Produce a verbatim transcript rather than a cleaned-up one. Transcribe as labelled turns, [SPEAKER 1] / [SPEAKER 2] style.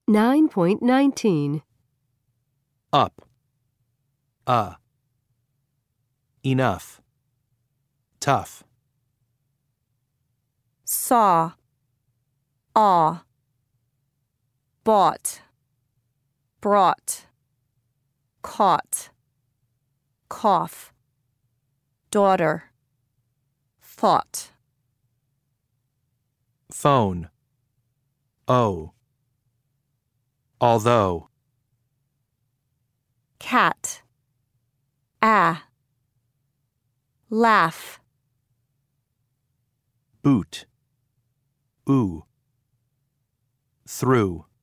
[SPEAKER 1] nine point nineteen.
[SPEAKER 2] Up. Uh. Enough. Tough.
[SPEAKER 3] Saw, awe, bought, brought, caught, cough, daughter, thought.
[SPEAKER 2] Phone. Oh. Although.
[SPEAKER 3] Cat, ah, laugh.
[SPEAKER 2] Boot. Ooh. Through.